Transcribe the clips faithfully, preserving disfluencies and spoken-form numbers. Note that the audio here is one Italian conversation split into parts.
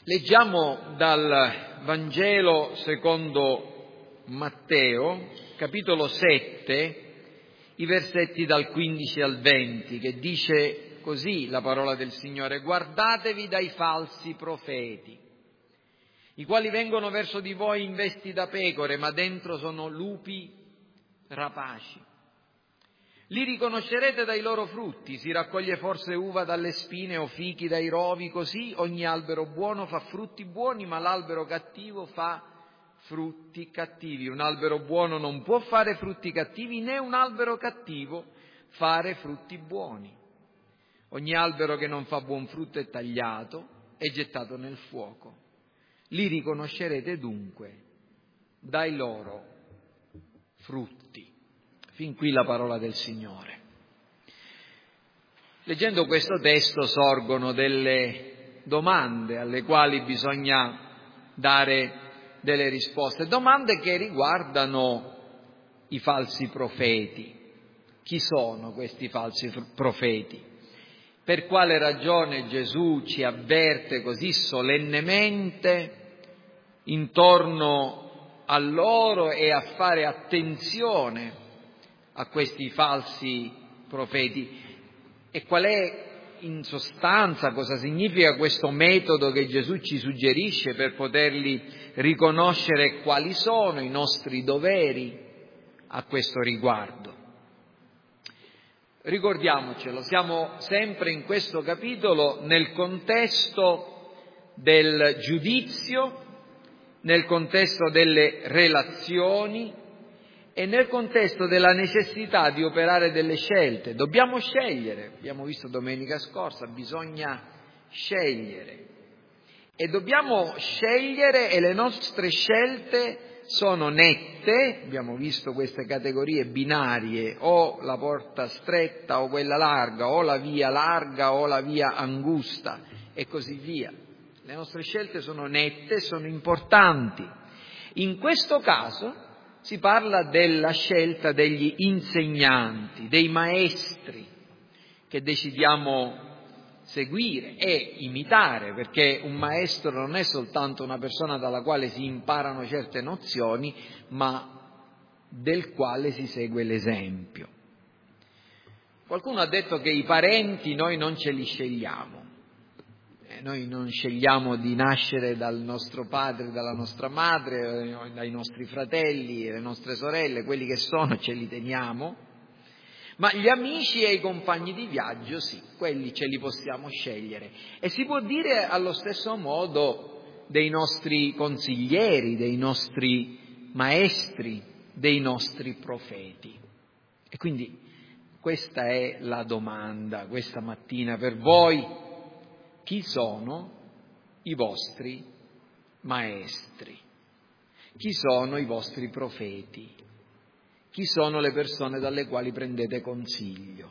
Leggiamo dal Vangelo secondo Matteo, capitolo sette, i versetti dal quindici al venti, che dice così la parola del Signore: guardatevi dai falsi profeti, i quali vengono verso di voi in vesti da pecore, ma dentro sono lupi rapaci. Li riconoscerete dai loro frutti. Si raccoglie forse uva dalle spine o fichi dai rovi? Così ogni albero buono fa frutti buoni, ma l'albero cattivo fa frutti cattivi. Un albero buono non può fare frutti cattivi, né un albero cattivo fare frutti buoni. Ogni albero che non fa buon frutto è tagliato e gettato nel fuoco. Li riconoscerete dunque dai loro frutti. Fin qui la parola del Signore. Leggendo questo testo sorgono delle domande alle quali bisogna dare delle risposte, domande che riguardano i falsi profeti. Chi sono questi falsi profeti? Per quale ragione Gesù ci avverte così solennemente intorno a loro e a fare attenzione a questi falsi profeti? E qual è in sostanza, cosa significa questo metodo che Gesù ci suggerisce per poterli riconoscere, quali sono i nostri doveri a questo riguardo? Ricordiamocelo, siamo sempre in questo capitolo nel contesto del giudizio, nel contesto delle relazioni e nel contesto della necessità di operare delle scelte. Dobbiamo scegliere, abbiamo visto domenica scorsa, bisogna scegliere. E dobbiamo scegliere e le nostre scelte sono nette, abbiamo visto queste categorie binarie, o la porta stretta o quella larga, o la via larga o la via angusta e così via. Le nostre scelte sono nette, sono importanti. In questo caso si parla della scelta degli insegnanti, dei maestri che decidiamo seguire e imitare, perché un maestro non è soltanto una persona dalla quale si imparano certe nozioni, ma del quale si segue l'esempio. Qualcuno ha detto che i parenti noi non ce li scegliamo. Noi non scegliamo di nascere dal nostro padre, dalla nostra madre, dai nostri fratelli, le nostre sorelle, quelli che sono ce li teniamo, ma gli amici e i compagni di viaggio sì, quelli ce li possiamo scegliere. E si può dire allo stesso modo dei nostri consiglieri, dei nostri maestri, dei nostri profeti. E quindi questa è la domanda questa mattina per voi. Chi sono i vostri maestri? Chi sono i vostri profeti? Chi sono le persone dalle quali prendete consiglio?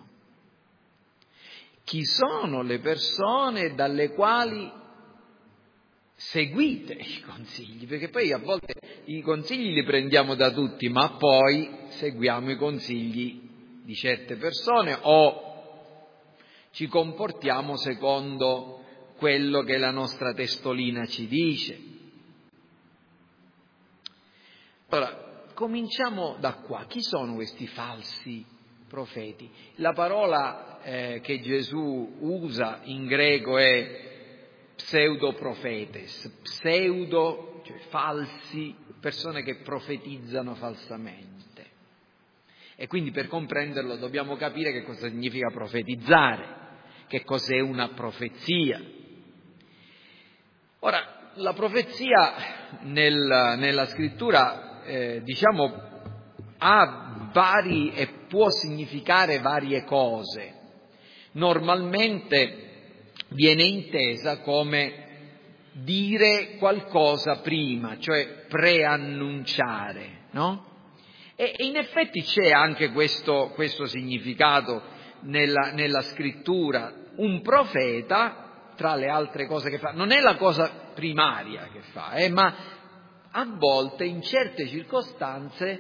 Chi sono le persone dalle quali seguite i consigli? Perché poi a volte i consigli li prendiamo da tutti, ma poi seguiamo i consigli di certe persone o ci comportiamo secondo quello che la nostra testolina ci dice. Allora, cominciamo da qua. Chi sono questi falsi profeti? La parola eh, che Gesù usa in greco è pseudoprofetes, pseudo, cioè falsi, persone che profetizzano falsamente. E quindi per comprenderlo dobbiamo capire che cosa significa profetizzare, che cos'è una profezia. Ora, la profezia nel, nella scrittura, eh, diciamo, ha vari e può significare varie cose. Normalmente viene intesa come dire qualcosa prima, cioè preannunciare, no? E, e in effetti c'è anche questo, questo significato nella, nella scrittura. Un profeta, tra le altre cose che fa, non è la cosa primaria che fa, eh, ma a volte in certe circostanze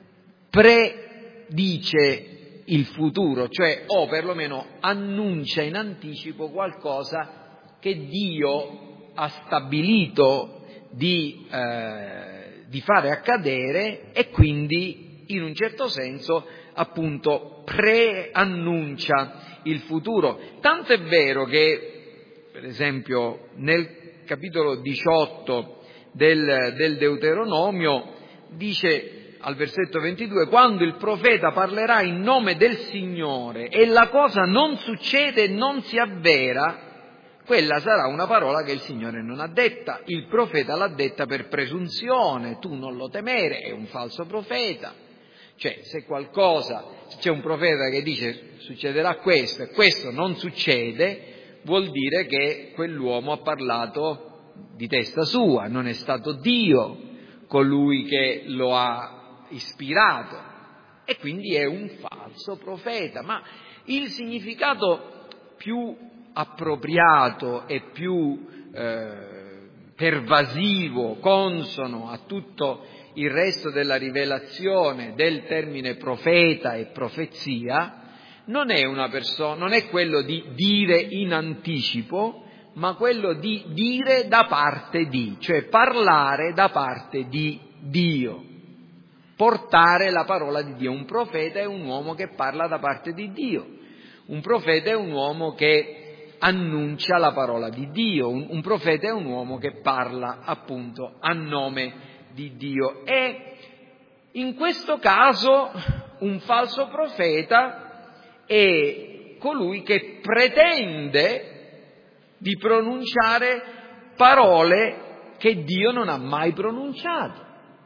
predice il futuro, cioè o perlomeno annuncia in anticipo qualcosa che Dio ha stabilito di, eh, di fare accadere e quindi in un certo senso appunto preannuncia il futuro. Tanto è vero che, per esempio, nel capitolo diciotto del, del Deuteronomio dice al versetto ventidue: quando il profeta parlerà in nome del Signore e la cosa non succede e non si avvera, quella sarà una parola che il Signore non ha detta, il profeta l'ha detta per presunzione, tu non lo temere, è un falso profeta. Cioè, se qualcosa, se c'è un profeta che dice succederà questo e questo non succede, vuol dire che quell'uomo ha parlato di testa sua, non è stato Dio colui che lo ha ispirato, e quindi è un falso profeta. Ma il significato più appropriato e più eh, pervasivo, consono a tutto il resto della rivelazione del termine profeta e profezia, non è una persona, non è quello di dire in anticipo, ma quello di dire da parte di, cioè parlare da parte di Dio, portare la parola di Dio. Un profeta è un uomo che parla da parte di Dio, un profeta è un uomo che annuncia la parola di Dio, un, un profeta è un uomo che parla appunto a nome di Dio. E in questo caso un falso profeta è colui che pretende di pronunciare parole che Dio non ha mai pronunciato,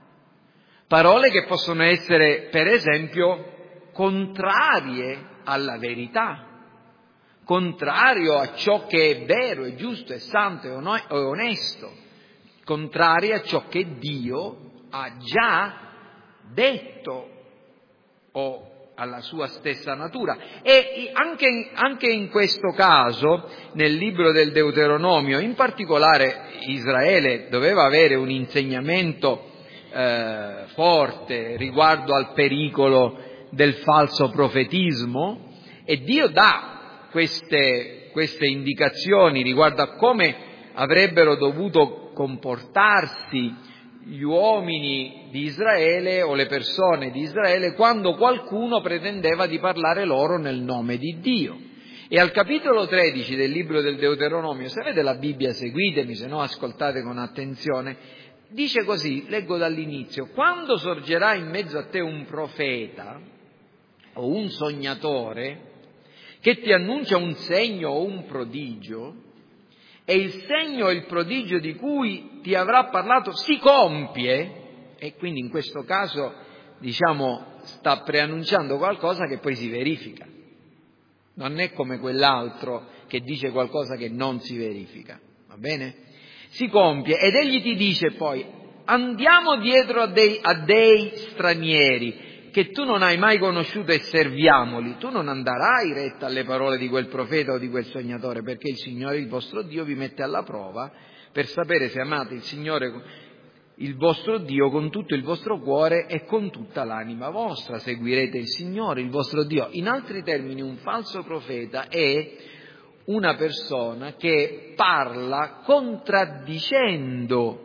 parole che possono essere, per esempio, contrarie alla verità, contrario a ciò che è vero, è giusto, è santo, è onesto, contrarie a ciò che Dio ha già detto o alla sua stessa natura. E anche, anche in questo caso, nel libro del Deuteronomio, in particolare Israele doveva avere un insegnamento eh, forte riguardo al pericolo del falso profetismo, e Dio dà queste, queste indicazioni riguardo a come avrebbero dovuto comportarsi gli uomini di Israele o le persone di Israele quando qualcuno pretendeva di parlare loro nel nome di Dio. E al capitolo tredici del libro del Deuteronomio, se avete la Bibbia seguitemi, se no ascoltate con attenzione, dice così, leggo dall'inizio: quando sorgerà in mezzo a te un profeta o un sognatore che ti annuncia un segno o un prodigio, e il segno e il prodigio di cui ti avrà parlato si compie, e quindi in questo caso, diciamo, sta preannunciando qualcosa che poi si verifica. Non è come quell'altro che dice qualcosa che non si verifica, va bene? Si compie, ed egli ti dice poi: andiamo dietro a dei, a dei stranieri che tu non hai mai conosciuto e serviamoli. Tu non andrai retta alle parole di quel profeta o di quel sognatore, perché il Signore, il vostro Dio, vi mette alla prova per sapere se amate il Signore, il vostro Dio, con tutto il vostro cuore e con tutta l'anima vostra. Seguirete il Signore, il vostro Dio. In altri termini, un falso profeta è una persona che parla contraddicendo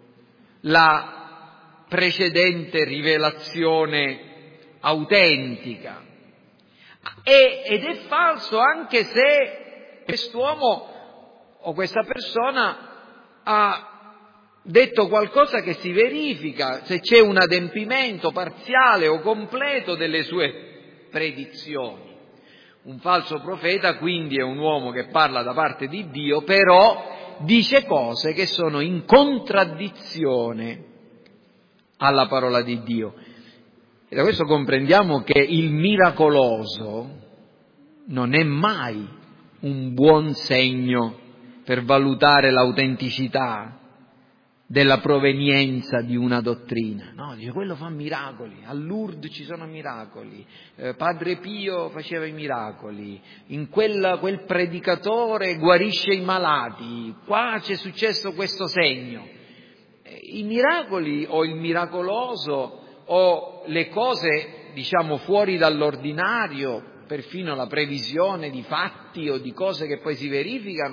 la precedente rivelazione autentica, e, ed è falso anche se quest'uomo o questa persona ha detto qualcosa che si verifica, se c'è un adempimento parziale o completo delle sue predizioni. Un falso profeta quindi è un uomo che parla da parte di Dio, però dice cose che sono in contraddizione alla parola di Dio. E da questo comprendiamo che il miracoloso non è mai un buon segno per valutare l'autenticità della provenienza di una dottrina. No, dice, quello fa miracoli, a Lourdes ci sono miracoli, eh, Padre Pio faceva i miracoli, in quella, quel predicatore guarisce i malati, qua c'è successo questo segno. I miracoli o il miracoloso o le cose, diciamo, fuori dall'ordinario, perfino la previsione di fatti o di cose che poi si verificano,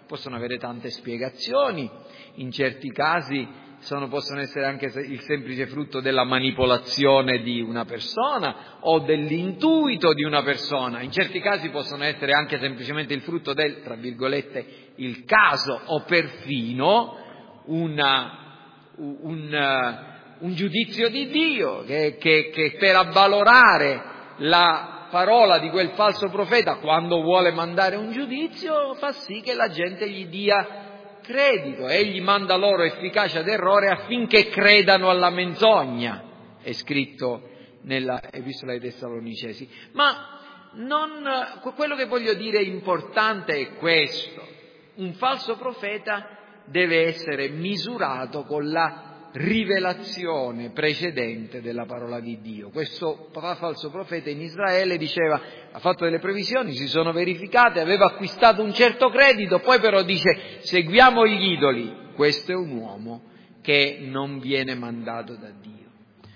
possono avere tante spiegazioni, in certi casi sono, possono essere anche il semplice frutto della manipolazione di una persona o dell'intuito di una persona, in certi casi possono essere anche semplicemente il frutto del, tra virgolette, il caso o perfino una, un, un giudizio di Dio che, che, che per avvalorare la parola di quel falso profeta, quando vuole mandare un giudizio, fa sì che la gente gli dia credito. Egli manda loro efficacia d'errore affinché credano alla menzogna, è scritto nella Epistola ai Tessalonicesi. Ma non, quello che voglio dire importante è questo: un falso profeta deve essere misurato con la rivelazione precedente della parola di Dio. Questo falso profeta in Israele diceva, ha fatto delle previsioni, si sono verificate, aveva acquistato un certo credito, poi però dice seguiamo gli idoli. Questo è un uomo che non viene mandato da Dio.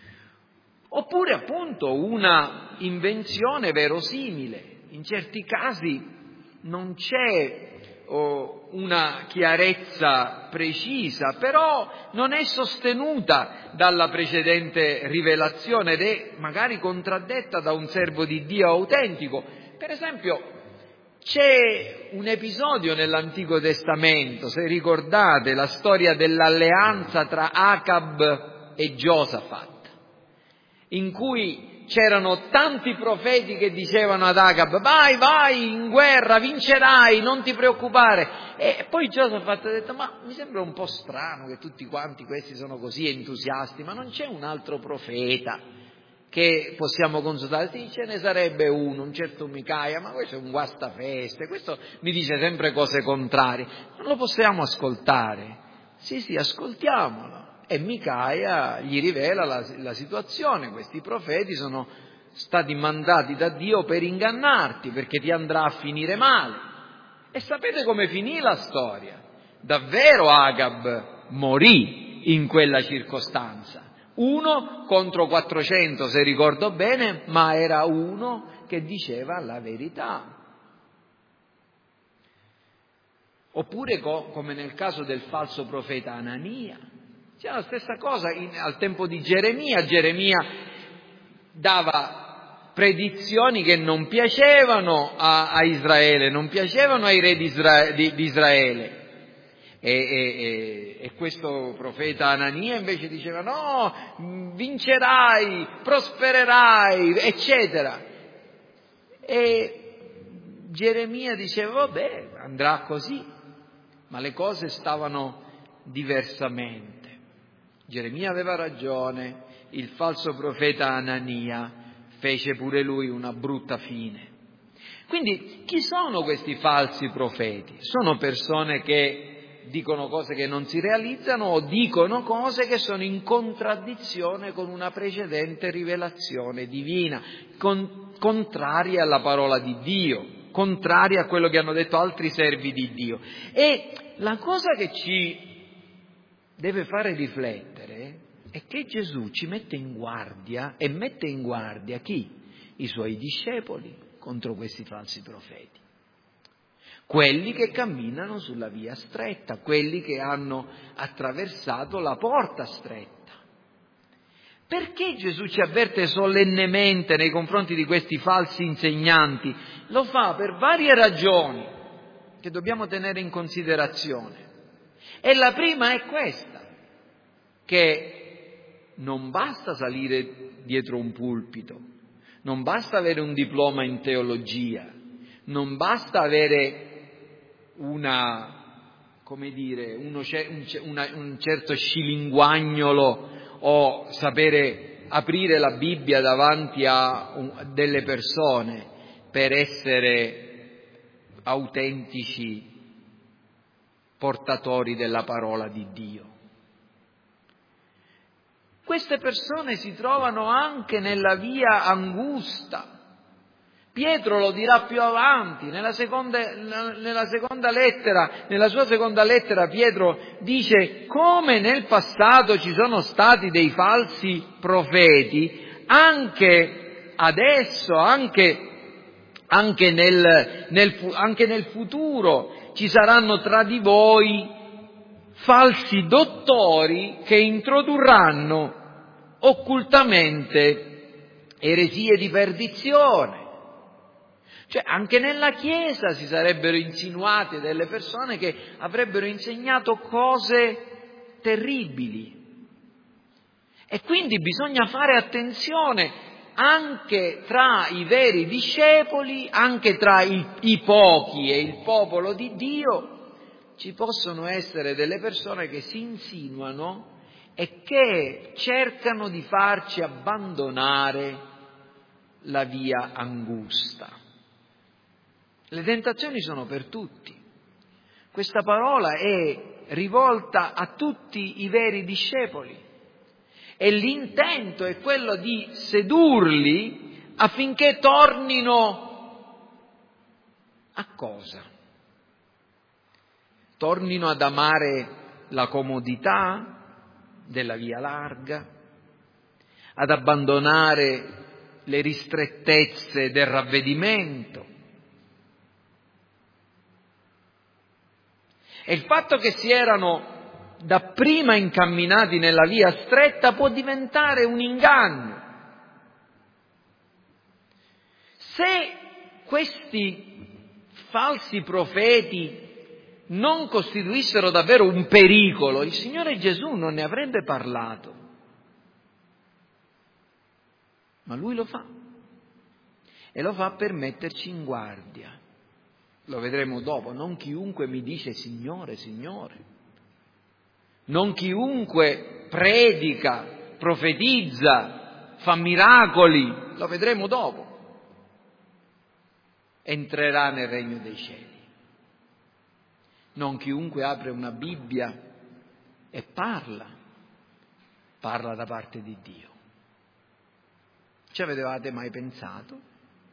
Oppure appunto una invenzione verosimile. In certi casi non c'è oh, una chiarezza precisa, però non è sostenuta dalla precedente rivelazione ed è magari contraddetta da un servo di Dio autentico. Per esempio, c'è un episodio nell'Antico Testamento, se ricordate, la storia dell'alleanza tra Acab e Giosafat, in cui c'erano tanti profeti che dicevano ad Acab vai, vai in guerra, vincerai, non ti preoccupare. E poi Giosafat ha detto ma mi sembra un po' strano che tutti quanti questi sono così entusiasti, ma non c'è un altro profeta che possiamo consultare? Sì, ce ne sarebbe uno, un certo Micaia, ma questo è un guastafeste, questo mi dice sempre cose contrarie, non lo possiamo ascoltare. Sì, sì, ascoltiamolo. E Micaia gli rivela la, la situazione: questi profeti sono stati mandati da Dio per ingannarti, perché ti andrà a finire male. E sapete come finì la storia? Davvero Acab morì in quella circostanza. Uno contro quattrocento, se ricordo bene, ma era uno che diceva la verità. Oppure co- come nel caso del falso profeta Anania. C'è la stessa cosa in, al tempo di Geremia. Geremia dava predizioni che non piacevano a, a Israele, non piacevano ai re di, Isra, di, di Israele. E, e, e questo profeta Anania invece diceva no, vincerai, prospererai, eccetera. E Geremia diceva vabbè, andrà così, ma le cose stavano diversamente. Geremia aveva ragione, il falso profeta Anania fece pure lui una brutta fine. Quindi chi sono questi falsi profeti? Sono persone che dicono cose che non si realizzano o dicono cose che sono in contraddizione con una precedente rivelazione divina, con, contrarie alla parola di Dio, contrarie a quello che hanno detto altri servi di Dio. E la cosa che ci deve fare riflettere è che Gesù ci mette in guardia e mette in guardia chi? I suoi discepoli contro questi falsi profeti. Quelli che camminano sulla via stretta, quelli che hanno attraversato la porta stretta. Perché Gesù ci avverte solennemente nei confronti di questi falsi insegnanti? Lo fa per varie ragioni che dobbiamo tenere in considerazione. E la prima è questa, che non basta salire dietro un pulpito, non basta avere un diploma in teologia, non basta avere una, come dire, uno, un, una, un certo scilinguagnolo o sapere aprire la Bibbia davanti a un, delle persone per essere autentici portatori della parola di Dio. Queste persone si trovano anche nella via angusta. Pietro lo dirà più avanti, nella seconda, nella seconda lettera, nella sua seconda lettera Pietro dice come nel passato ci sono stati dei falsi profeti, anche adesso, anche anche nel, nel, anche nel futuro ci saranno tra di voi falsi dottori che introdurranno occultamente eresie di perdizione. Cioè anche nella Chiesa si sarebbero insinuate delle persone che avrebbero insegnato cose terribili. E quindi bisogna fare attenzione anche tra i veri discepoli, anche tra i, i pochi e il popolo di Dio, ci possono essere delle persone che si insinuano e che cercano di farci abbandonare la via angusta. Le tentazioni sono per tutti. Questa parola è rivolta a tutti i veri discepoli e l'intento è quello di sedurli affinché tornino a cosa? Tornino ad amare la comodità della via larga, ad abbandonare le ristrettezze del ravvedimento. E il fatto che si erano dapprima incamminati nella via stretta può diventare un inganno. Se questi falsi profeti non costituissero davvero un pericolo, il Signore Gesù non ne avrebbe parlato. Ma Lui lo fa. E lo fa per metterci in guardia. Lo vedremo dopo. Non chiunque mi dice Signore, Signore. Non chiunque predica, profetizza, fa miracoli. Lo vedremo dopo. Entrerà nel regno dei cieli. Non chiunque apre una Bibbia e parla, parla da parte di Dio. Ci avevate mai pensato?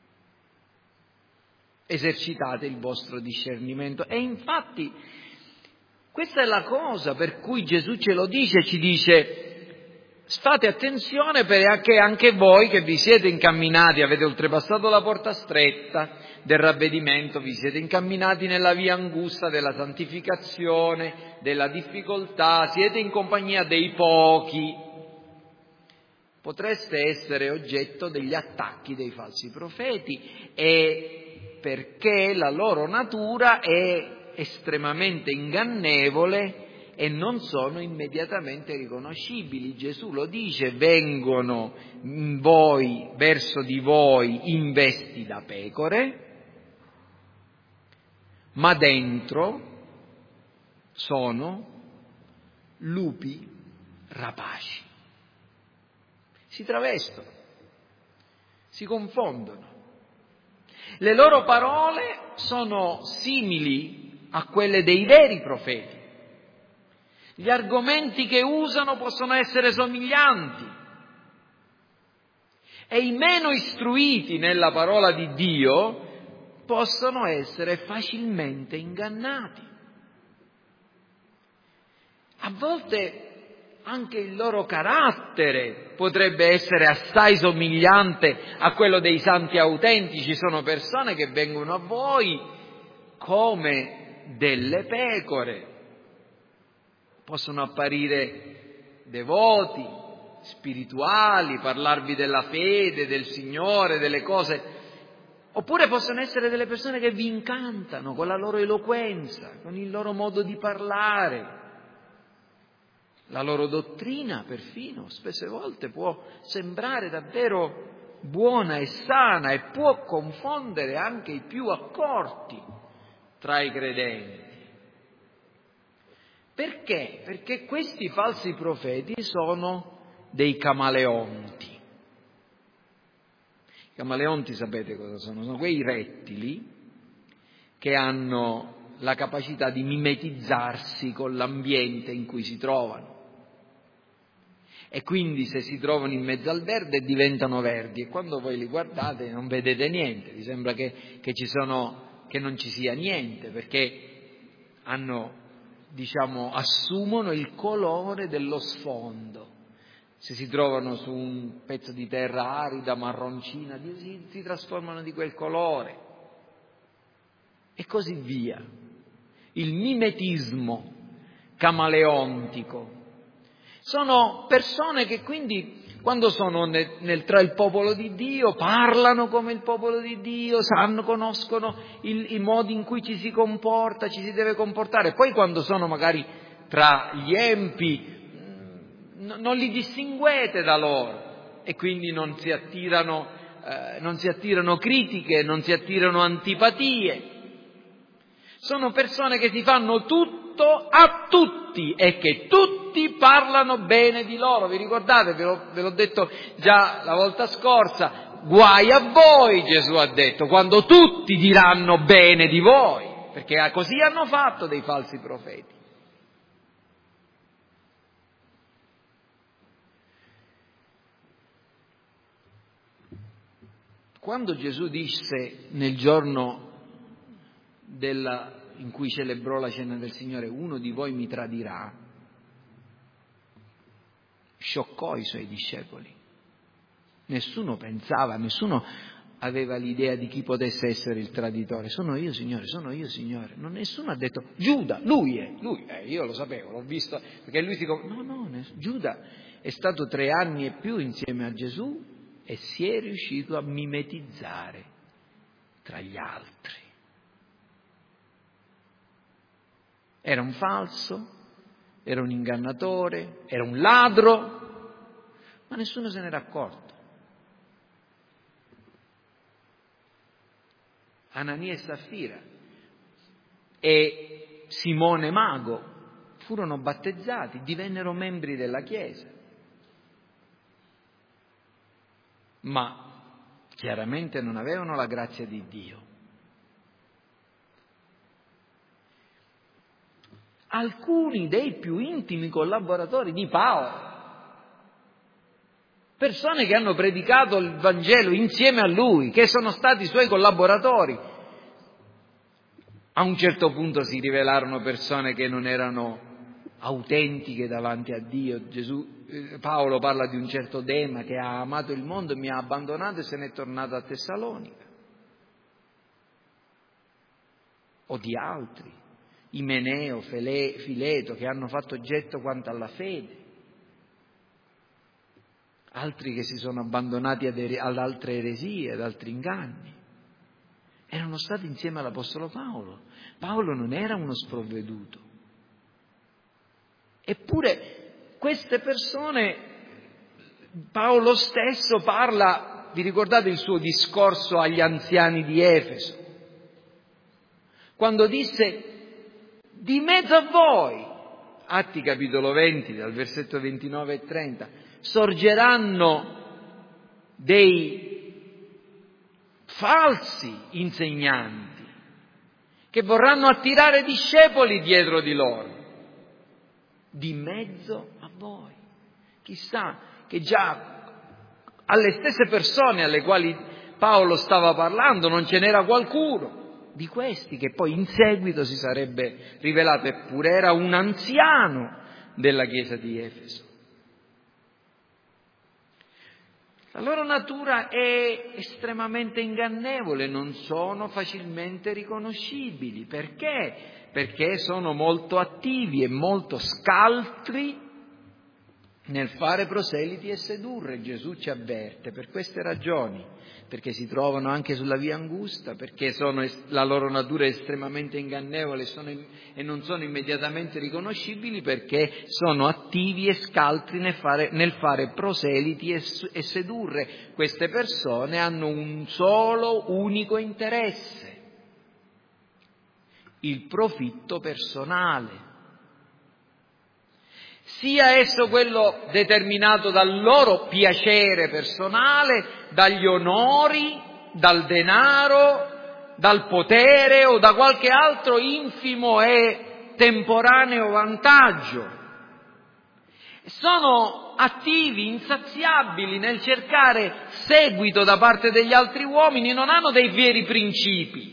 Esercitate il vostro discernimento. E infatti questa è la cosa per cui Gesù ce lo dice, ci dice state attenzione perché anche voi che vi siete incamminati, avete oltrepassato la porta stretta del ravvedimento, vi siete incamminati nella via angusta della santificazione, della difficoltà, siete in compagnia dei pochi, potreste essere oggetto degli attacchi dei falsi profeti e perché la loro natura è estremamente ingannevole e non sono immediatamente riconoscibili. Gesù lo dice, vengono in voi, verso di voi in vesti da pecore, ma dentro sono lupi rapaci. Si travestono, si confondono. Le loro parole sono simili a quelle dei veri profeti. Gli argomenti che usano possono essere somiglianti. E i meno istruiti nella parola di Dio possono essere facilmente ingannati. A volte anche il loro carattere potrebbe essere assai somigliante a quello dei santi autentici. Sono persone che vengono a voi come delle pecore. Possono apparire devoti, spirituali, parlarvi della fede, del Signore, delle cose. Oppure possono essere delle persone che vi incantano con la loro eloquenza, con il loro modo di parlare. La loro dottrina, perfino, spesse volte può sembrare davvero buona e sana e può confondere anche i più accorti tra i credenti. Perché? Perché questi falsi profeti sono dei camaleonti. I camaleonti sapete cosa sono? Sono quei rettili che hanno la capacità di mimetizzarsi con l'ambiente in cui si trovano. E quindi se si trovano in mezzo al verde diventano verdi e quando voi li guardate non vedete niente, vi sembra che, che, ci sono, che non ci sia niente perché hanno, diciamo, assumono il colore dello sfondo. Se si trovano su un pezzo di terra arida, marroncina, si, si trasformano di quel colore. e così via. Il mimetismo camaleontico. Sono persone che quindi, quando sono nel, nel, tra il popolo di Dio, parlano come il popolo di Dio, sanno, conoscono il, i modi in cui ci si comporta, ci si deve comportare. Poi quando sono magari tra gli empi, n- non li distinguete da loro e quindi non si attirano, eh, non si attirano critiche, non si attirano antipatie. Sono persone che si fanno tutto a tutti e che tutti parlano bene di loro. Vi ricordate? Ve, lo, ve l'ho detto già la volta scorsa. Guai a voi, Gesù ha detto, quando tutti diranno bene di voi, perché così hanno fatto dei falsi profeti. Quando Gesù disse nel giorno della in cui celebrò la cena del Signore, uno di voi mi tradirà, scioccò i suoi discepoli. Nessuno pensava, nessuno aveva l'idea di chi potesse essere il traditore. Sono io, Signore, sono io, Signore. Non, nessuno ha detto, Giuda, lui è, lui è, io lo sapevo, l'ho visto, perché lui si... No, no, ness- Giuda è stato tre anni e più insieme a Gesù e si è riuscito a mimetizzare tra gli altri. Era un falso, era un ingannatore, era un ladro, ma nessuno se n'era accorto. Anania e Saffira e Simone Mago furono battezzati, divennero membri della Chiesa, ma chiaramente non avevano la grazia di Dio. Alcuni dei più intimi collaboratori di Paolo, persone che hanno predicato il Vangelo insieme a lui, che sono stati suoi collaboratori, a un certo punto si rivelarono persone che non erano autentiche davanti a Dio. Gesù, eh, Paolo parla di un certo Dema che ha amato il mondo, mi ha abbandonato e se n'è tornato a Tessalonica, o di altri. Imeneo, Fileto, che hanno fatto getto quanto alla fede, altri che si sono abbandonati ad, ere- ad altre eresie, ad altri inganni, erano stati insieme all'Apostolo Paolo. Paolo non era uno sprovveduto. Eppure queste persone, Paolo stesso parla, vi ricordate il suo discorso agli anziani di Efeso, quando disse: di mezzo a voi, Atti capitolo venti, dal versetto ventinove e trenta, sorgeranno dei falsi insegnanti che vorranno attirare discepoli dietro di loro. Di mezzo a voi. Chissà che già alle stesse persone alle quali Paolo stava parlando non ce n'era qualcuno di questi che poi in seguito si sarebbe rivelato, eppure era un anziano della chiesa di Efeso. La loro natura è estremamente ingannevole, non sono facilmente riconoscibili. Perché? Perché sono molto attivi e molto scaltri nel fare proseliti e sedurre. Gesù ci avverte per queste ragioni, perché si trovano anche sulla via angusta, perché sono, la loro natura è estremamente ingannevole sono, e non sono immediatamente riconoscibili, perché sono attivi e scaltri nel fare, nel fare proseliti e, e sedurre. Queste persone hanno un solo unico interesse: il profitto personale. Sia esso quello determinato dal loro piacere personale, dagli onori, dal denaro, dal potere o da qualche altro infimo e temporaneo vantaggio. Sono attivi, insaziabili nel cercare seguito da parte degli altri uomini, non hanno dei veri principi.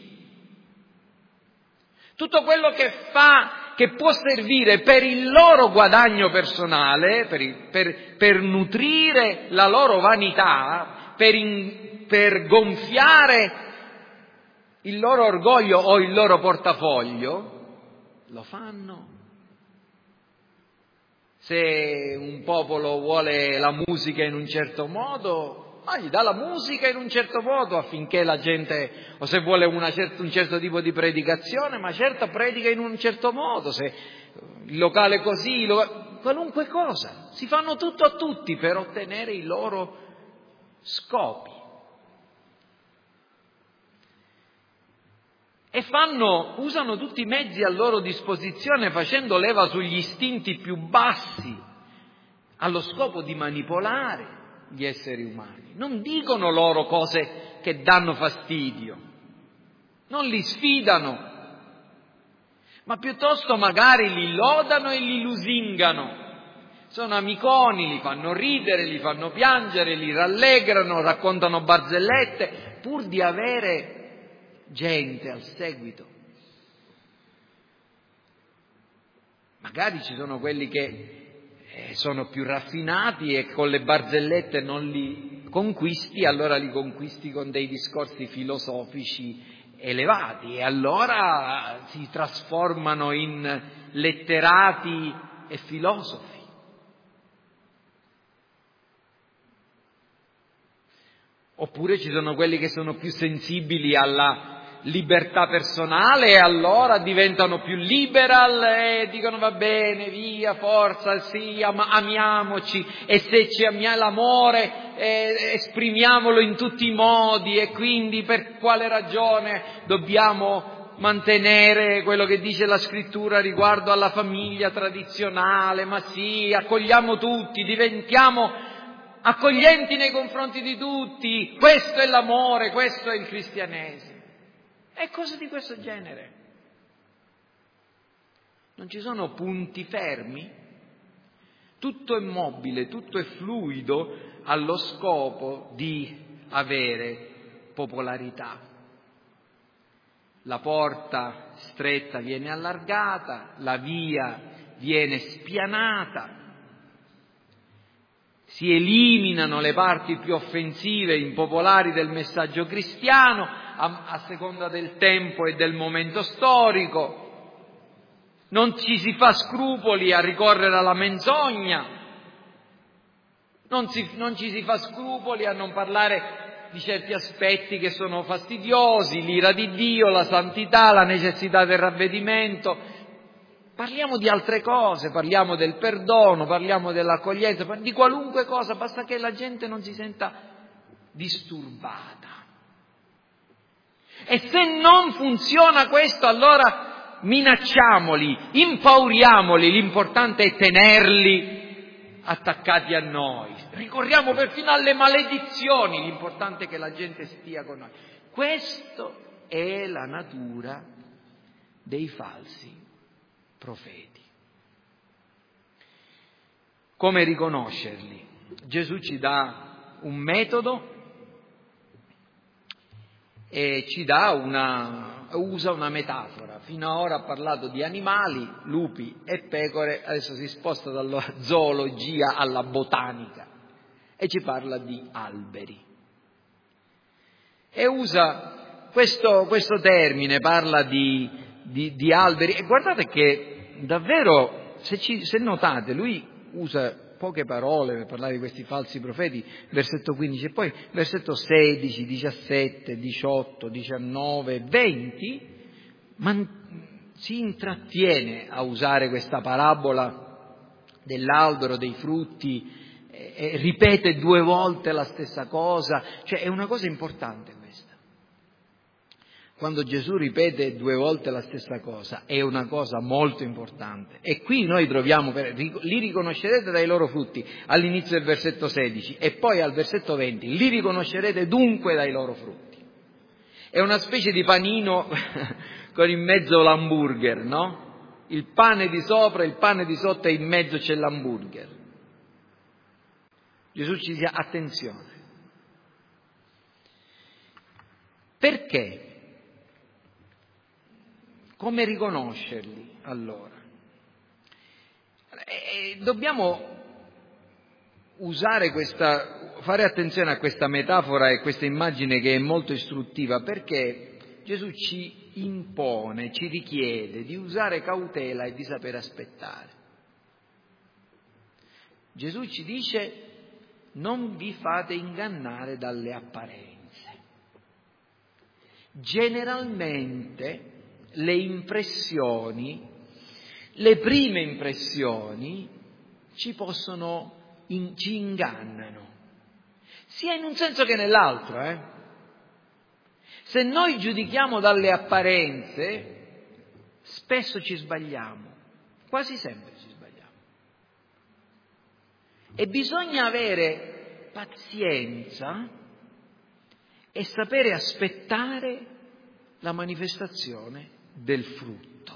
Tutto quello che fa che può servire per il loro guadagno personale, per, per, per nutrire la loro vanità, per, in, per gonfiare il loro orgoglio o il loro portafoglio, lo fanno. Se un popolo vuole la musica in un certo modo, ma gli dà la musica in un certo modo affinché la gente, o se vuole una certa, un certo tipo di predicazione, ma certo predica in un certo modo, se il locale così, il locale, qualunque cosa, si fanno tutto a tutti per ottenere i loro scopi. E fanno, usano tutti i mezzi a loro disposizione facendo leva sugli istinti più bassi allo scopo di manipolare gli esseri umani. Non dicono loro cose che danno fastidio, non li sfidano, ma piuttosto magari li lodano e li lusingano. Sono amiconi, li fanno ridere, li fanno piangere, li rallegrano, raccontano barzellette, pur di avere gente al seguito. Magari ci sono quelli che eh, sono più raffinati e con le barzellette non li conquisti, allora li conquisti con dei discorsi filosofici elevati e allora si trasformano in letterati e filosofi. Oppure ci sono quelli che sono più sensibili alla libertà personale e allora diventano più liberal e dicono va bene, via, forza, sì, am- amiamoci e se ci amiamo l'amore eh, esprimiamolo in tutti i modi e quindi per quale ragione dobbiamo mantenere quello che dice la scrittura riguardo alla famiglia tradizionale, ma sì, accogliamo tutti, diventiamo accoglienti nei confronti di tutti, questo è l'amore, questo è il cristianesimo. E cose di questo genere. Non ci sono punti fermi, tutto è mobile, tutto è fluido allo scopo di avere popolarità. La porta stretta viene allargata, la via viene spianata, si eliminano le parti più offensive, impopolari del messaggio cristiano a, a seconda del tempo e del momento storico, non ci si fa scrupoli a ricorrere alla menzogna, non, si, non ci si fa scrupoli a non parlare di certi aspetti che sono fastidiosi, l'ira di Dio, la santità, la necessità del ravvedimento. Parliamo di altre cose, parliamo del perdono, parliamo dell'accoglienza, di qualunque cosa, basta che la gente non si senta disturbata. E se non funziona questo, allora minacciamoli, impauriamoli, l'importante è tenerli attaccati a noi. Ricorriamo perfino alle maledizioni, l'importante è che la gente stia con noi. Questa è la natura dei falsi profeti. Come riconoscerli? Gesù ci dà un metodo e ci dà una, usa una metafora. Fino ad ora ha parlato di animali, lupi e pecore, adesso si sposta dalla zoologia alla botanica e ci parla di alberi. E usa questo, questo termine, parla di, di, di alberi e guardate che davvero, se, ci, se notate, lui usa poche parole per parlare di questi falsi profeti, versetto quindici, e poi versetto sedici, diciassette, diciotto, diciannove, venti, man, si intrattiene a usare questa parabola dell'albero, dei frutti, e, e ripete due volte la stessa cosa, cioè è una cosa importante questa. Quando Gesù ripete due volte la stessa cosa, è una cosa molto importante. E qui noi troviamo, per, li riconoscerete dai loro frutti, all'inizio del versetto sedici, e poi al versetto venti, li riconoscerete dunque dai loro frutti. È una specie di panino con in mezzo l'hamburger, no? Il pane di sopra, il pane di sotto e in mezzo c'è l'hamburger. Gesù ci dice attenzione. Perché? Come riconoscerli allora? E dobbiamo usare questa, fare attenzione a questa metafora e questa immagine che è molto istruttiva, perché Gesù ci impone, ci richiede di usare cautela e di sapere aspettare. Gesù ci dice: non vi fate ingannare dalle apparenze. Generalmente le impressioni, le prime impressioni ci possono, in, ci ingannano, sia in un senso che nell'altro. Eh? Se noi giudichiamo dalle apparenze, spesso ci sbagliamo, quasi sempre ci sbagliamo. E bisogna avere pazienza e sapere aspettare la manifestazione del frutto.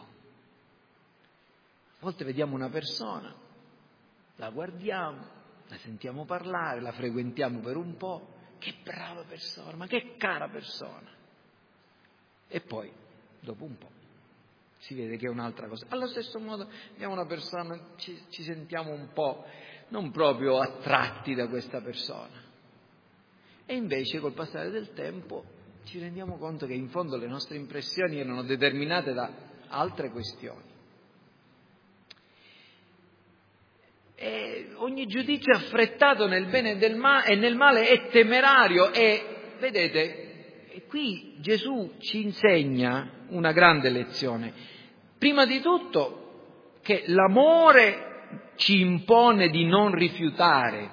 A volte vediamo una persona, la guardiamo, la sentiamo parlare, la frequentiamo per un po', che brava persona, ma che cara persona. E poi, dopo un po', si vede che è un'altra cosa. Allo stesso modo, vediamo una persona, ci, ci sentiamo un po' non proprio attratti da questa persona. E invece, col passare del tempo, ci rendiamo conto che in fondo le nostre impressioni erano determinate da altre questioni. E ogni giudizio affrettato nel bene e, del ma- e nel male è temerario e, vedete, qui Gesù ci insegna una grande lezione. Prima di tutto che l'amore ci impone di non rifiutare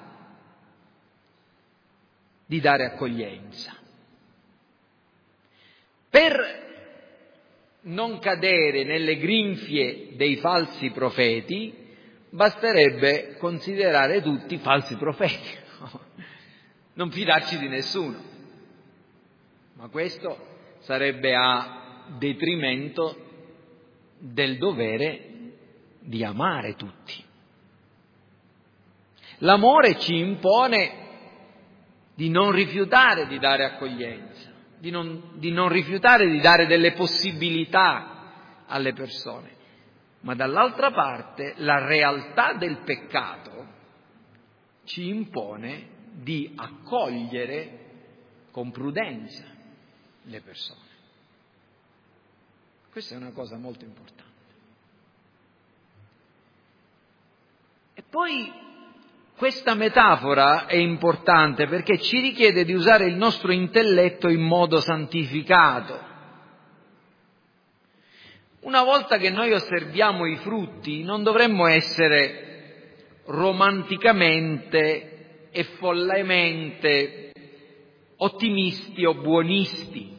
di dare accoglienza. Per non cadere nelle grinfie dei falsi profeti, basterebbe considerare tutti falsi profeti, non fidarci di nessuno. Ma questo sarebbe a detrimento del dovere di amare tutti. L'amore ci impone di non rifiutare di dare accoglienza, di non, di non rifiutare di dare delle possibilità alle persone. Ma dall'altra parte la realtà del peccato ci impone di accogliere con prudenza le persone. Questa è una cosa molto importante. E poi questa metafora è importante perché ci richiede di usare il nostro intelletto in modo santificato. Una volta che noi osserviamo i frutti, non dovremmo essere romanticamente e follemente ottimisti o buonisti.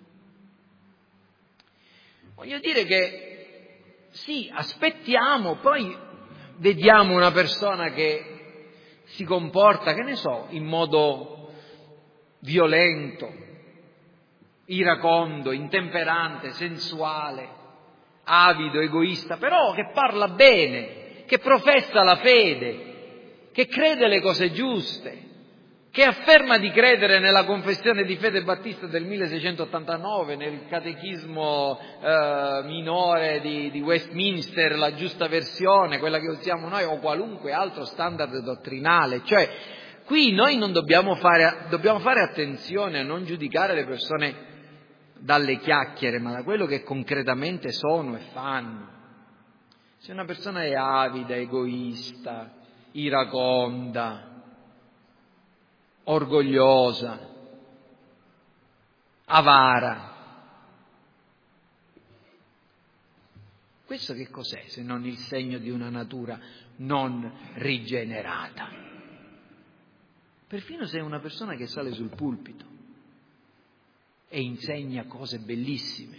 Voglio dire che sì, aspettiamo, poi vediamo una persona che si comporta, che ne so, in modo violento, iracondo, intemperante, sensuale, avido, egoista, però che parla bene, che professa la fede, che crede le cose giuste, che afferma di credere nella confessione di fede battista del milleseicentottantanove, nel catechismo eh, minore di, di Westminster, la giusta versione, quella che usiamo noi, o qualunque altro standard dottrinale. Cioè, qui noi non dobbiamo fare, dobbiamo fare attenzione a non giudicare le persone dalle chiacchiere, ma da quello che concretamente sono e fanno. Se una persona è avida, egoista, iraconda, orgogliosa, avara, questo che cos'è se non il segno di una natura non rigenerata? Perfino se è una persona che sale sul pulpito e insegna cose bellissime,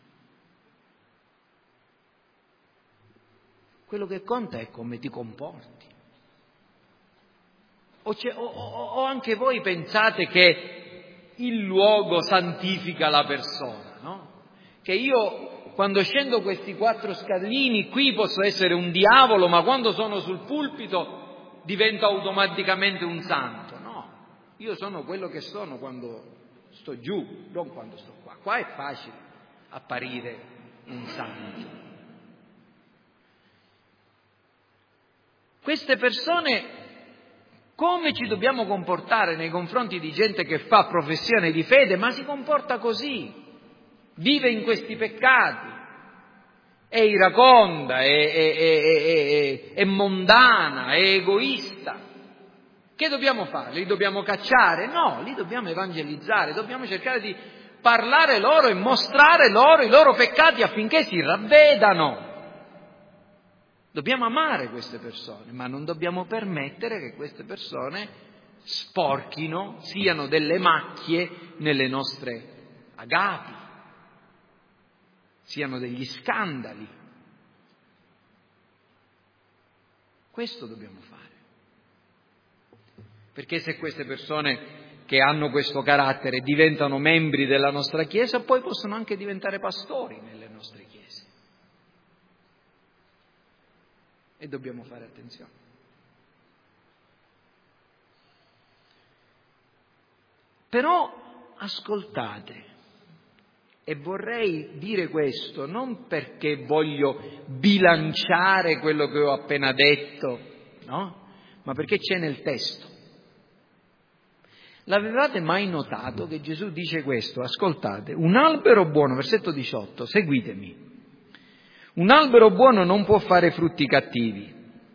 quello che conta è come ti comporti. O, o, o anche voi pensate che il luogo santifica la persona, no? Che io quando scendo questi quattro scalini qui posso essere un diavolo, ma quando sono sul pulpito divento automaticamente un santo. No, io sono quello che sono quando sto giù, non quando sto qua. Qua è facile apparire un santo. Queste persone, come ci dobbiamo comportare nei confronti di gente che fa professione di fede, ma si comporta così? vive in questi peccati, è iraconda, è, è, è, è, è mondana, è egoista. Che dobbiamo fare? Li dobbiamo cacciare? No, li dobbiamo evangelizzare, dobbiamo cercare di parlare loro e mostrare loro i loro peccati affinché si ravvedano. Dobbiamo amare queste persone, ma non dobbiamo permettere che queste persone sporchino, siano delle macchie nelle nostre agapi, siano degli scandali. Questo dobbiamo fare. Perché se queste persone che hanno questo carattere diventano membri della nostra Chiesa, poi possono anche diventare pastori nelle nostre chiese. E dobbiamo fare attenzione. Però ascoltate, e vorrei dire questo non perché voglio bilanciare quello che ho appena detto, no? Ma perché c'è nel testo. L'avevate mai notato che Gesù dice questo? Ascoltate, un albero buono, versetto diciotto, seguitemi. Un albero buono non può fare frutti cattivi.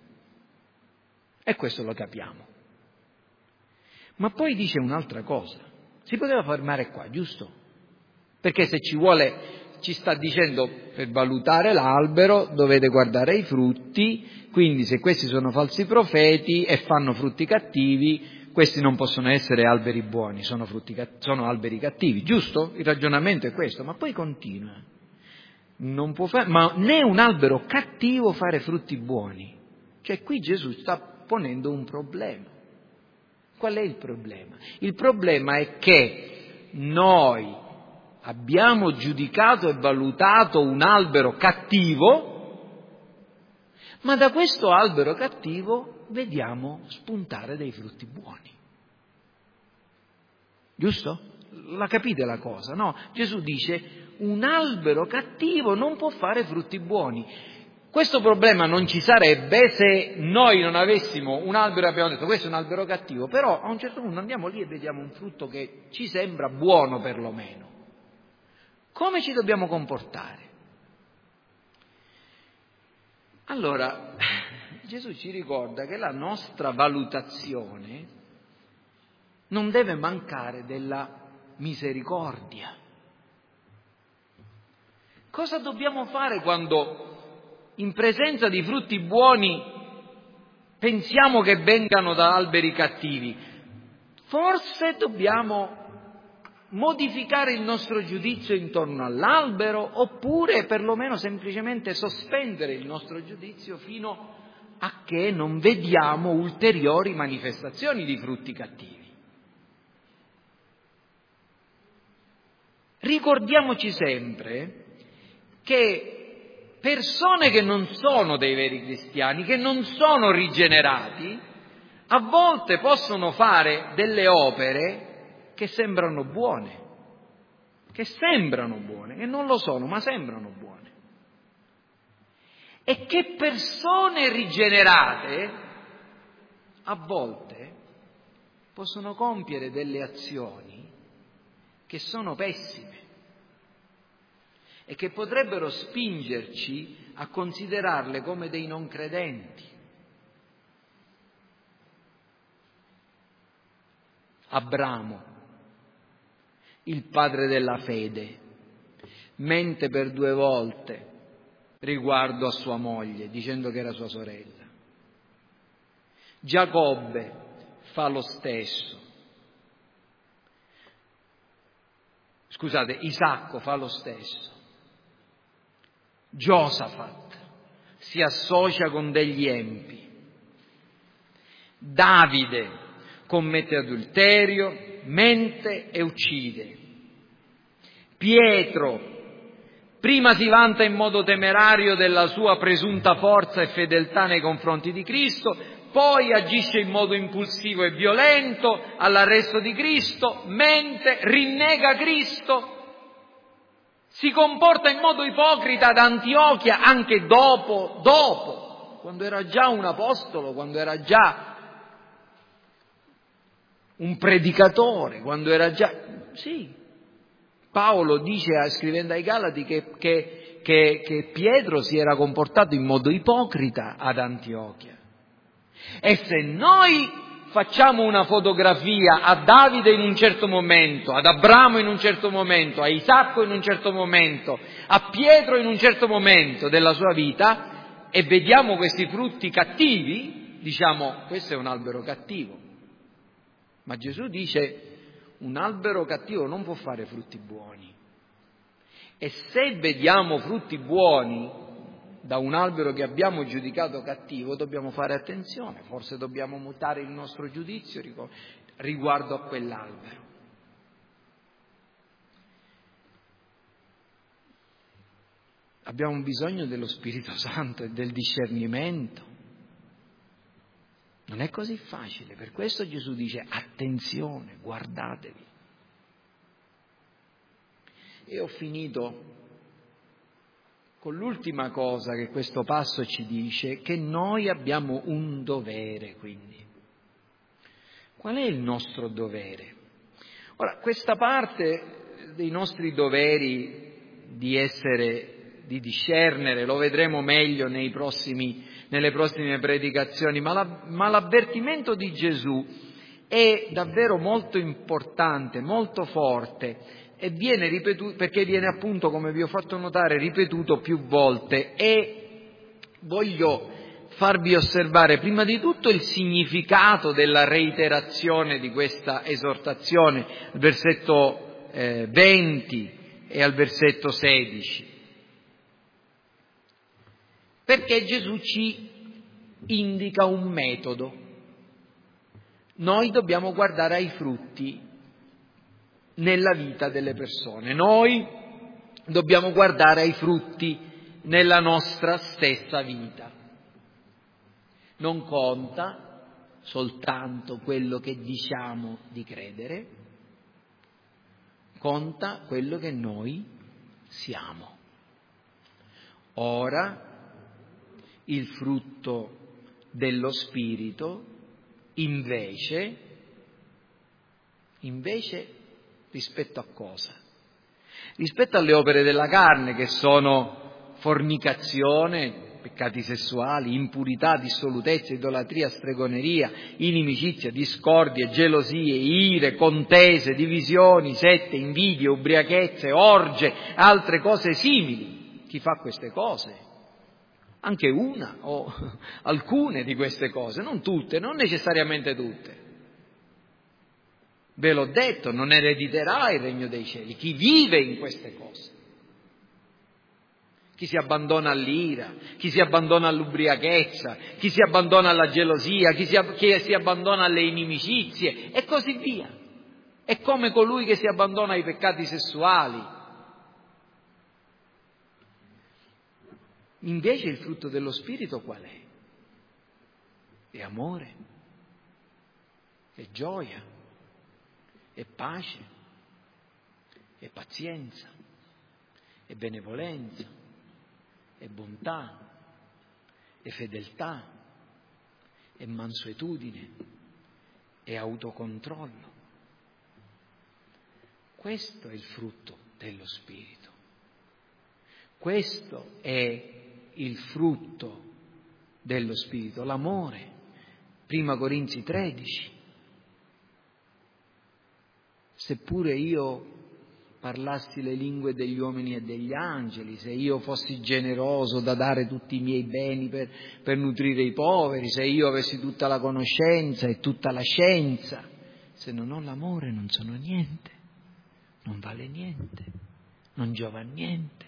E questo lo capiamo. Ma poi dice un'altra cosa. Si poteva fermare qua, giusto? Perché se ci vuole, ci sta dicendo, per valutare l'albero dovete guardare i frutti, quindi se questi sono falsi profeti e fanno frutti cattivi, questi non possono essere alberi buoni, sono, frutti, sono alberi cattivi, giusto? Il ragionamento è questo, ma poi continua. Non può fare, ma né un albero cattivo fare frutti buoni. Cioè qui Gesù sta ponendo un problema. Qual è il problema? Il problema è che noi abbiamo giudicato e valutato un albero cattivo, ma da questo albero cattivo vediamo spuntare dei frutti buoni. Giusto? La capite la cosa, no? Gesù dice un albero cattivo non può fare frutti buoni. Questo problema non ci sarebbe se noi non avessimo un albero e abbiamo detto questo è un albero cattivo, però a un certo punto andiamo lì e vediamo un frutto che ci sembra buono perlomeno. Come ci dobbiamo comportare? Allora, Gesù ci ricorda che la nostra valutazione non deve mancare della misericordia. Cosa dobbiamo fare quando in presenza di frutti buoni pensiamo che vengano da alberi cattivi? Forse dobbiamo modificare il nostro giudizio intorno all'albero oppure perlomeno semplicemente sospendere il nostro giudizio fino a che non vediamo ulteriori manifestazioni di frutti cattivi. Ricordiamoci sempre che persone che non sono dei veri cristiani, che non sono rigenerati, a volte possono fare delle opere che sembrano buone, che sembrano buone, che non lo sono, ma sembrano buone. E che persone rigenerate a volte possono compiere delle azioni che sono pessime e che potrebbero spingerci a considerarle come dei non credenti. Abramo, il padre della fede, mente per due volte riguardo a sua moglie, dicendo che era sua sorella. Giacobbe fa lo stesso. Scusate, Isacco fa lo stesso. Giosafat si associa con degli empi. Davide commette adulterio, mente e uccide. Pietro prima si vanta in modo temerario della sua presunta forza e fedeltà nei confronti di Cristo, poi agisce in modo impulsivo e violento all'arresto di Cristo, mente, rinnega Cristo, si comporta in modo ipocrita ad Antiochia anche dopo, dopo, quando era già un apostolo, quando era già un predicatore, quando era già... Sì, Paolo dice, scrivendo ai Galati, che, che, che, che Pietro si era comportato in modo ipocrita ad Antiochia. E se noi facciamo una fotografia a Davide in un certo momento, ad Abramo in un certo momento, a Isacco in un certo momento, a Pietro in un certo momento della sua vita, e vediamo questi frutti cattivi, diciamo, questo è un albero cattivo. Ma Gesù dice, un albero cattivo non può fare frutti buoni. E se vediamo frutti buoni da un albero che abbiamo giudicato cattivo, dobbiamo fare attenzione, forse dobbiamo mutare il nostro giudizio riguardo a quell'albero. Abbiamo bisogno dello Spirito Santo e del discernimento. Non è così facile, per questo Gesù dice attenzione, guardatevi. E ho finito con l'ultima cosa che questo passo ci dice, che noi abbiamo un dovere, quindi. Qual è il nostro dovere? Ora, questa parte dei nostri doveri di essere, di discernere, lo vedremo meglio nei prossimi, nelle prossime predicazioni, ma, la, ma l'avvertimento di Gesù è davvero molto importante, molto forte, e viene ripetuto, perché viene appunto, come vi ho fatto notare, ripetuto più volte, e voglio farvi osservare prima di tutto il significato della reiterazione di questa esortazione, al versetto eh, venti e al versetto sedici. Perché Gesù ci indica un metodo. Noi dobbiamo guardare ai frutti nella vita delle persone. Noi dobbiamo guardare ai frutti nella nostra stessa vita. Non conta soltanto quello che diciamo di credere, conta quello che noi siamo. Ora, il frutto dello Spirito, invece, invece rispetto a cosa? Rispetto alle opere della carne, che sono fornicazione, peccati sessuali, impurità, dissolutezza, idolatria, stregoneria, inimicizia, discordie, gelosie, ire, contese, divisioni, sette, invidie, ubriachezze, orge, altre cose simili. Chi fa queste cose? Anche una o alcune di queste cose, non tutte, non necessariamente tutte. Ve l'ho detto, non erediterà il regno dei cieli chi vive in queste cose. Chi si abbandona all'ira, chi si abbandona all'ubriachezza, chi si abbandona alla gelosia, chi si, chi si abbandona alle inimicizie e così via. È come colui che si abbandona ai peccati sessuali. Invece il frutto dello Spirito qual è? È amore, è gioia, è pace, è pazienza, è benevolenza, è bontà, è fedeltà, è mansuetudine, è autocontrollo. Questo è il frutto dello Spirito. Questo è il frutto dello Spirito, l'amore. Prima Corinzi tredici. Seppure io parlassi le lingue degli uomini e degli angeli, se io fossi generoso da dare tutti i miei beni per, per nutrire i poveri, se io avessi tutta la conoscenza e tutta la scienza, se non ho l'amore non sono niente, non vale niente, non giova a niente.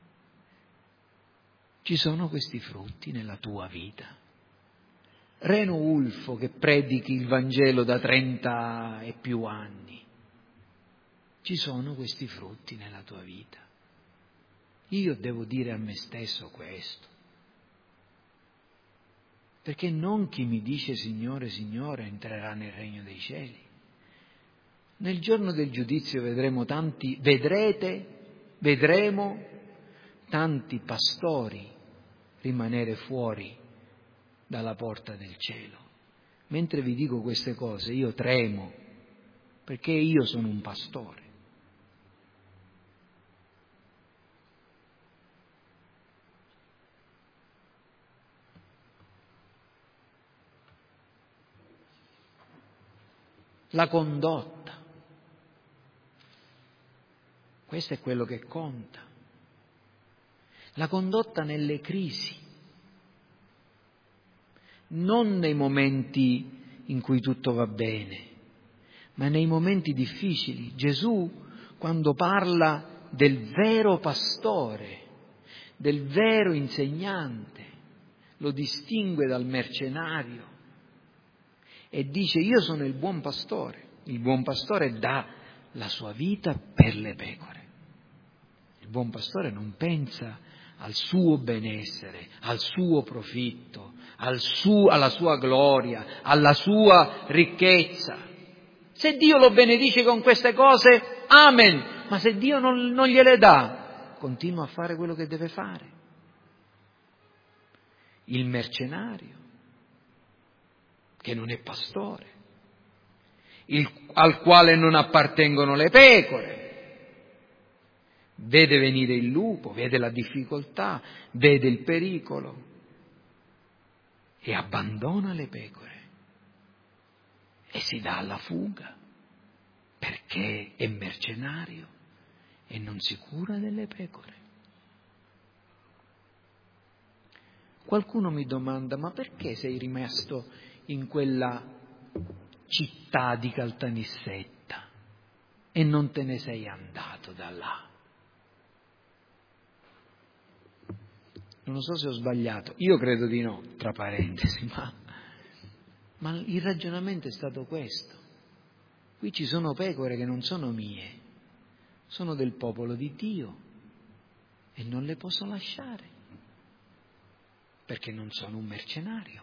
Ci sono questi frutti nella tua vita. Reno Ulfo, che predichi il Vangelo da trenta e più anni, ci sono questi frutti nella tua vita. Io devo dire a me stesso questo. Perché non chi mi dice Signore, Signore entrerà nel regno dei cieli. Nel giorno del giudizio vedremo tanti, vedrete, vedremo tanti pastori rimanere fuori dalla porta del cielo. Mentre vi dico queste cose io tremo, perché io sono un pastore. la condotta. Questo è quello che conta. La condotta nelle crisi, non nei momenti in cui tutto va bene, ma nei momenti difficili. Gesù, quando parla del vero pastore, del vero insegnante, lo distingue dal mercenario e dice: io sono il buon pastore. Il buon pastore dà la sua vita per le pecore. Il buon pastore non pensa al suo benessere, al suo profitto, al suo, alla sua gloria, alla sua ricchezza. Se Dio lo benedice con queste cose, amen, ma se Dio non, non gliele dà, continua a fare quello che deve fare. Il mercenario, che non è pastore, il, al quale non appartengono le pecore, vede venire il lupo, vede la difficoltà, vede il pericolo e abbandona le pecore e si dà alla fuga perché è mercenario e non si cura delle pecore. Qualcuno mi domanda: ma perché sei rimasto in quella città di Caltanissetta e non te ne sei andato da là? Non so se ho sbagliato, io credo di no, tra parentesi, ma, ma il ragionamento è stato questo. Qui ci sono pecore che non sono mie, sono del popolo di Dio e non le posso lasciare, perché non sono un mercenario.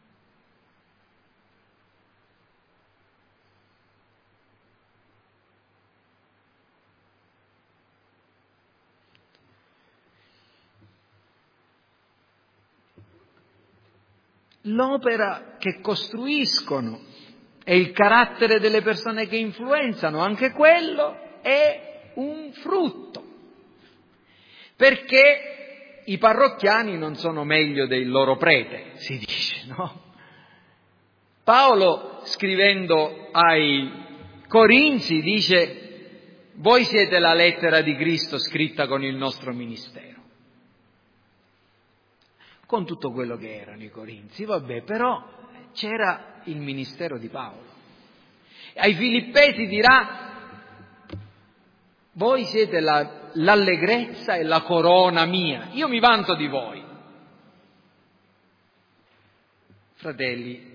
L'opera che costruiscono e il carattere delle persone che influenzano, anche quello è un frutto, perché i parrocchiani non sono meglio del loro prete, si dice, no? Paolo, scrivendo ai Corinzi, dice: voi siete la lettera di Cristo scritta con il nostro ministero. Con tutto quello che erano i Corinzi, vabbè, però c'era il ministero di Paolo. Ai Filippesi dirà: voi siete la, l'allegrezza e la corona mia, io mi vanto di voi. Fratelli,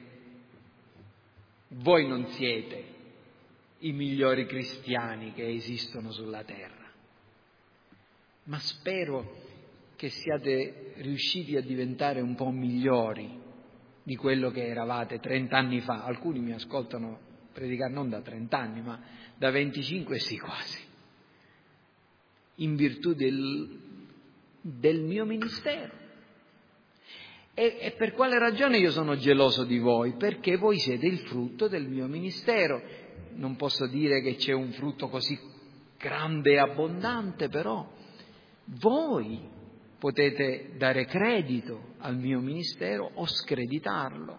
voi non siete i migliori cristiani che esistono sulla terra, ma spero che siate riusciti a diventare un po' migliori di quello che eravate trent'anni fa. Alcuni mi ascoltano predicare non da trent'anni, ma da venticinque sì quasi, in virtù del, del mio ministero. E, e per quale ragione io sono geloso di voi? Perché voi siete il frutto del mio ministero. Non posso dire che c'è un frutto così grande e abbondante, però voi potete dare credito al mio ministero o screditarlo.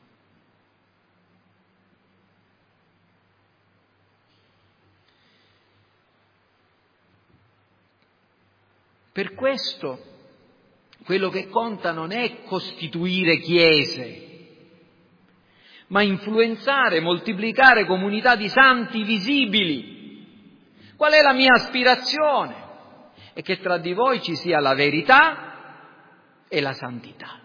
Per questo quello che conta non è costituire chiese, ma influenzare, moltiplicare comunità di santi visibili. Qual è la mia aspirazione? È che tra di voi ci sia la verità e la santità,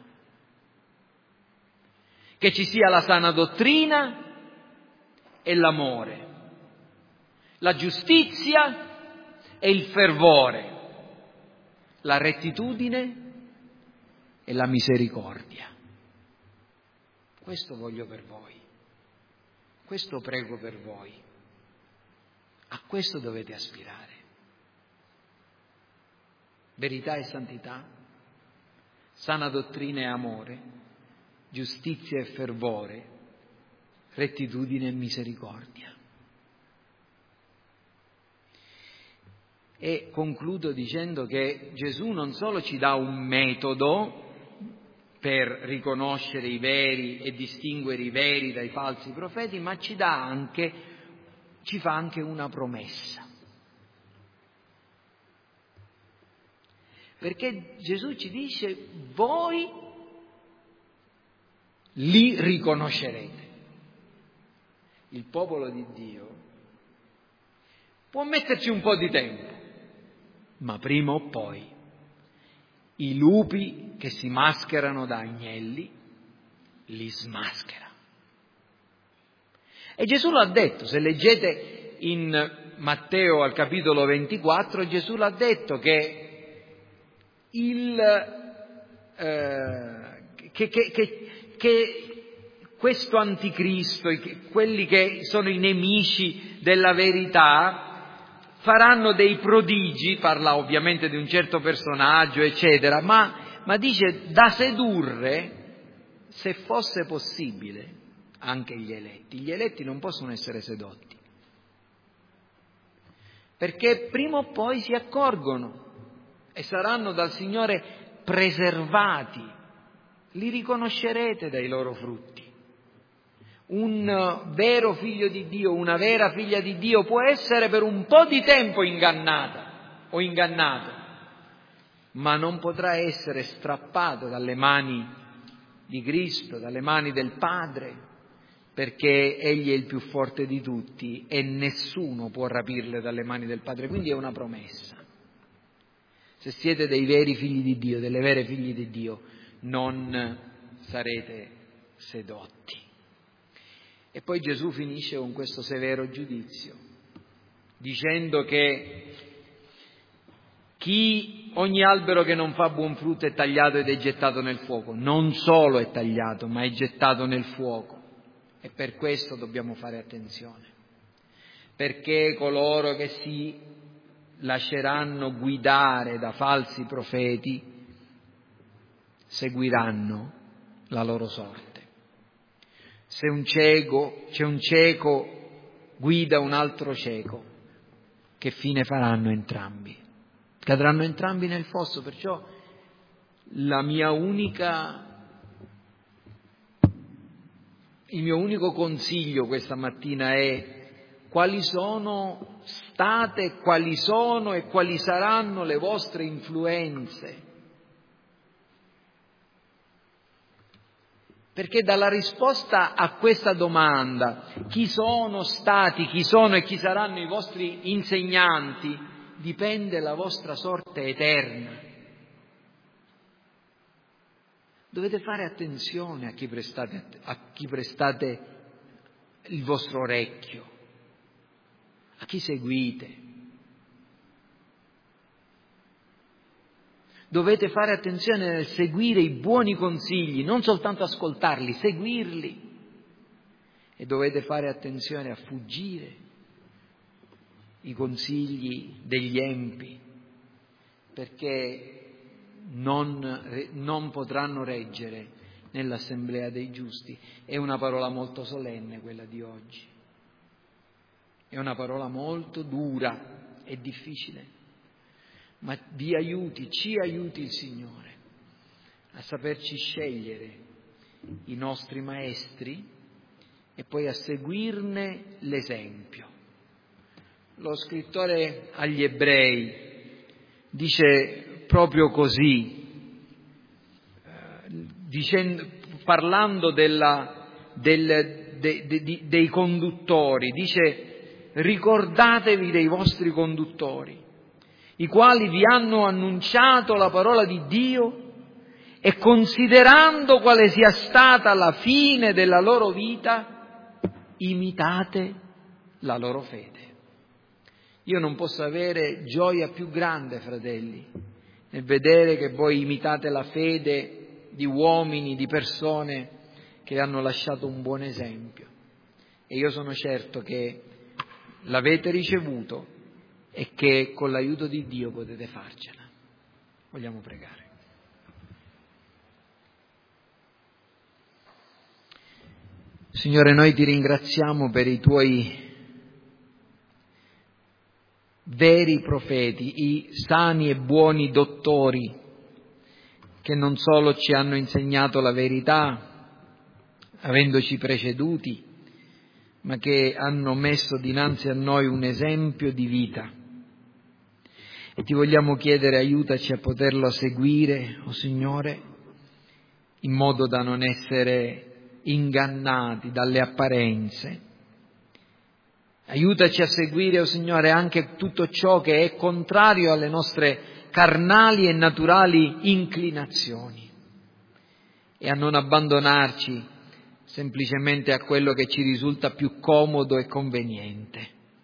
che ci sia la sana dottrina e l'amore, la giustizia e il fervore, la rettitudine e la misericordia. Questo voglio per voi, questo prego per voi, a questo dovete aspirare. Verità e santità, sana dottrina e amore, giustizia e fervore, rettitudine e misericordia. E concludo dicendo che Gesù non solo ci dà un metodo per riconoscere i veri e distinguere i veri dai falsi profeti, ma ci dà anche, ci fa anche una promessa. Perché Gesù ci dice: voi li riconoscerete. Il popolo di Dio può metterci un po' di tempo, ma prima o poi i lupi che si mascherano da agnelli li smaschera. E Gesù l'ha detto, se leggete in Matteo al capitolo ventiquattro, Gesù l'ha detto che il eh, che, che, che, che questo anticristo, quelli che sono i nemici della verità, faranno dei prodigi, parla ovviamente di un certo personaggio, eccetera, ma, ma dice da sedurre, se fosse possibile, anche gli eletti. Gli eletti non possono essere sedotti, perché prima o poi si accorgono e saranno dal Signore preservati, li riconoscerete dai loro frutti. Un vero figlio di Dio, una vera figlia di Dio può essere per un po' di tempo ingannata o ingannato, ma non potrà essere strappato dalle mani di Cristo, dalle mani del Padre, perché Egli è il più forte di tutti e nessuno può rapirle dalle mani del Padre. Quindi è una promessa. Se siete dei veri figli di Dio, delle vere figlie di Dio, non sarete sedotti. E poi Gesù finisce con questo severo giudizio, dicendo che chi, ogni albero che non fa buon frutto è tagliato ed è gettato nel fuoco. Non solo è tagliato, ma è gettato nel fuoco. E per questo dobbiamo fare attenzione, perché coloro che si lasceranno guidare da falsi profeti seguiranno la loro sorte. Se un cieco, c'è un cieco guida un altro cieco, che fine faranno entrambi? Cadranno entrambi nel fosso. Perciò la mia unica, il mio unico consiglio questa mattina è: quali sono state, quali sono e quali saranno le vostre influenze? Perché dalla risposta a questa domanda, chi sono stati, chi sono e chi saranno i vostri insegnanti, dipende la vostra sorte eterna. Dovete fare attenzione a chi prestate, a chi prestate il vostro orecchio, a chi seguite. Dovete fare attenzione nel seguire i buoni consigli, non soltanto ascoltarli, seguirli. E dovete fare attenzione a fuggire i consigli degli empi, perché non, non potranno reggere nell'assemblea dei giusti. È una parola molto solenne quella di oggi. È una parola molto dura e difficile. Ma vi aiuti, ci aiuti il Signore a saperci scegliere i nostri maestri e poi a seguirne l'esempio. Lo scrittore agli Ebrei dice proprio così, dicendo, parlando della, del, de, de, de, dei conduttori, dice: ricordatevi dei vostri conduttori, i quali vi hanno annunciato la parola di Dio, e considerando quale sia stata la fine della loro vita, imitate la loro fede. Io non posso avere gioia più grande, fratelli, nel vedere che voi imitate la fede di uomini, di persone che hanno lasciato un buon esempio. E io sono certo che l'avete ricevuto e che con l'aiuto di Dio potete farcela. Vogliamo pregare. Signore, noi ti ringraziamo per i tuoi veri profeti, i sani e buoni dottori che non solo ci hanno insegnato la verità, avendoci preceduti, ma che hanno messo dinanzi a noi un esempio di vita. E ti vogliamo chiedere, aiutaci a poterlo seguire, o oh Signore, in modo da non essere ingannati dalle apparenze. Aiutaci a seguire, o oh Signore, anche tutto ciò che è contrario alle nostre carnali e naturali inclinazioni, e a non abbandonarci semplicemente a quello che ci risulta più comodo e conveniente,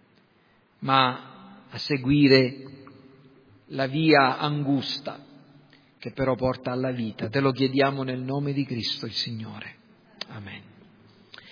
ma a seguire la via angusta che però porta alla vita. Te lo chiediamo nel nome di Cristo il Signore. Amen.